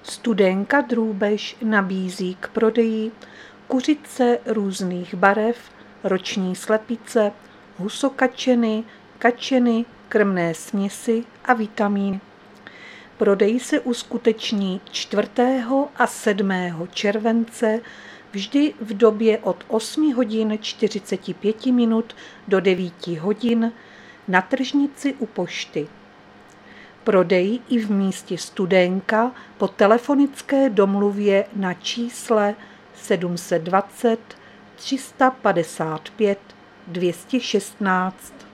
Studénka Drůbež nabízí k prodeji kuřice různých barev, roční slepice, husokačeny, kačeny, krmné směsi a vitamíny. Prodej se uskuteční 4. a 7. července vždy v době od 8 hodin 45 minut do 9 hodin na tržnici u pošty. Prodej i v místě Studénka po telefonické domluvě na čísle 720 355 216.